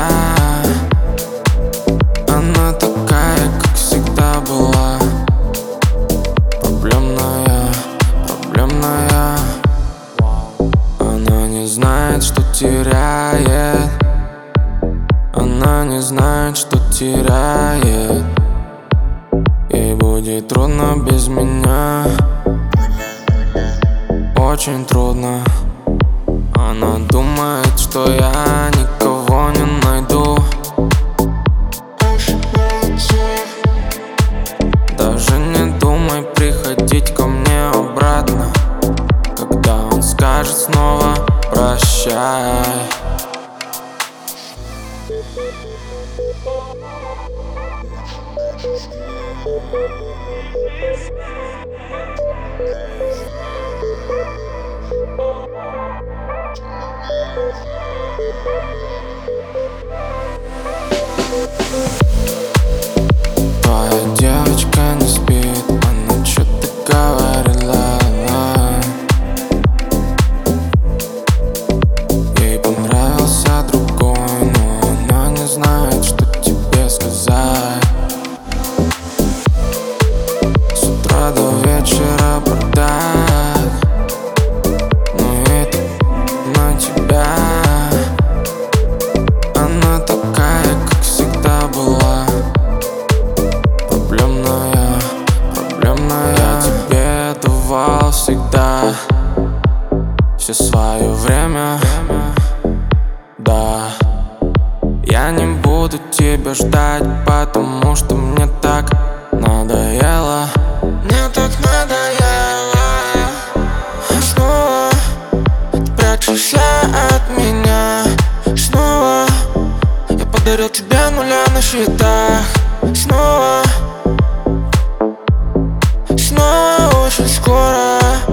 Она такая, как всегда была. Проблемная, проблемная. Она не знает, что теряет. Она не знает, что теряет. Ей будет трудно без меня. Очень трудно. Она думает, что я никого не найду. Даже не думай приходить ко мне обратно, когда он скажет снова прощай. Твоя девочка не спит, она что-то говорила. Ей понравился другой, но она не знает, что тебе сказать. С утра до вечера бардак, но это на тебя. Она такая, как всегда была. Проблемная, проблемная. Я тебе давал всегда все свое время, да. Я не буду тебя ждать, потому что мне так надоело. Мне так надоело. Снова прячешься от меня. Снова я подарил тебе нуля на счетах. Снова очень скоро